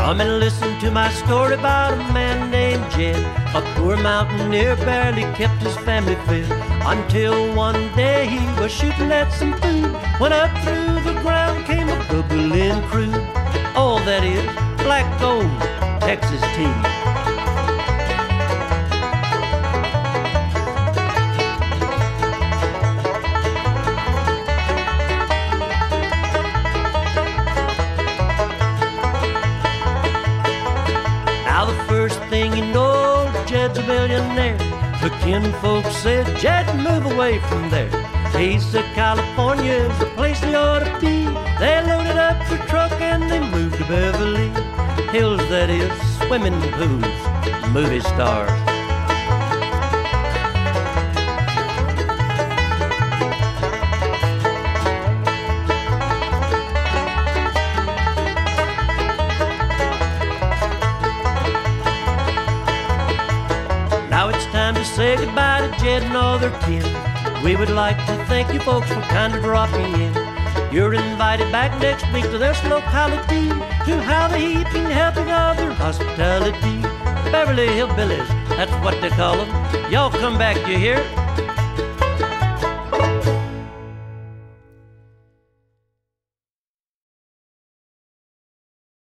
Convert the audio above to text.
Come and listen to my story about a man named Jed. A poor mountaineer barely kept his family fed, until one day he was shooting at some food, when up through the ground came a bubbling crude. Oh, that is black gold Texas tea. Now the first thing you know, Jed's a millionaire. The kinfolk said, Jed, move away from there. He said, California's the place they ought to be. They loaded up the truck and they moved to Beverly Hills, that is, swimming pools, movie stars. Now it's time to say goodbye to Jed and all their kin. We would like to thank you folks for kind of dropping in. You're invited back next week to this locality to have a heaping helping of their hospitality. Beverly Hillbillies, that's what they call them. Y'all come back, you hear?